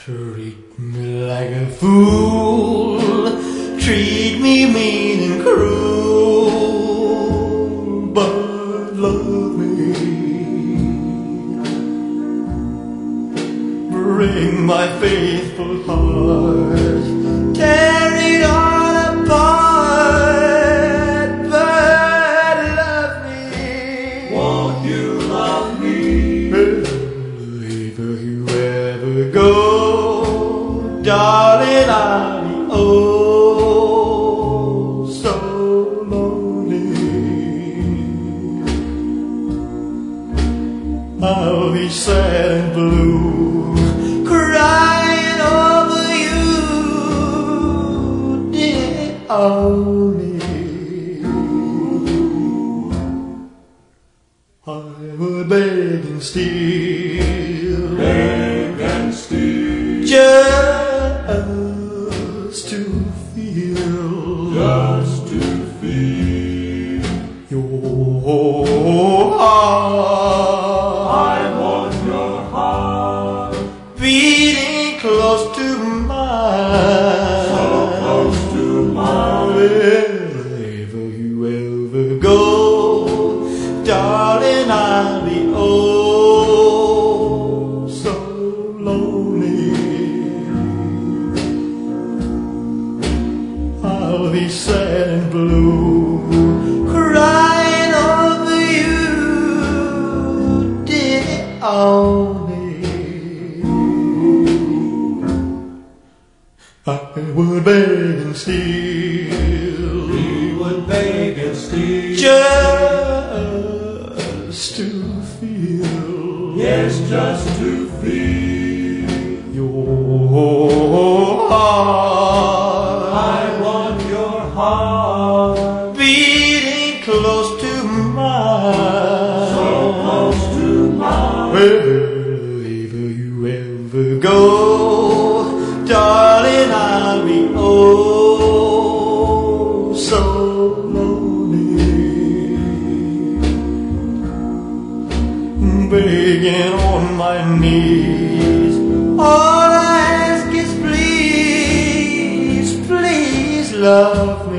Treat me like a fool, treat me mean and cruel, but love me. Bring my faithful heart, tear it all apart, but love me. Won't you love me? If you ever go, darling, I'll be oh so lonely. I'll be sad and blue, crying over you, dear only. I would beg and steal, just to feel your heart. I want your heart Beating close to mine, so close to mine. Wherever you ever go, darling, I'll be oh so lonely. I'll be sad and blue, crying over you, dear only. I would beg and steal, We would beg and steal, just to feel, yes, just to feel your heart. I want your heart Beating close to mine, so close to mine. Wherever you ever go, darling, I'll be oh so lonely. Begging on my knees, all I ask is please, please love me.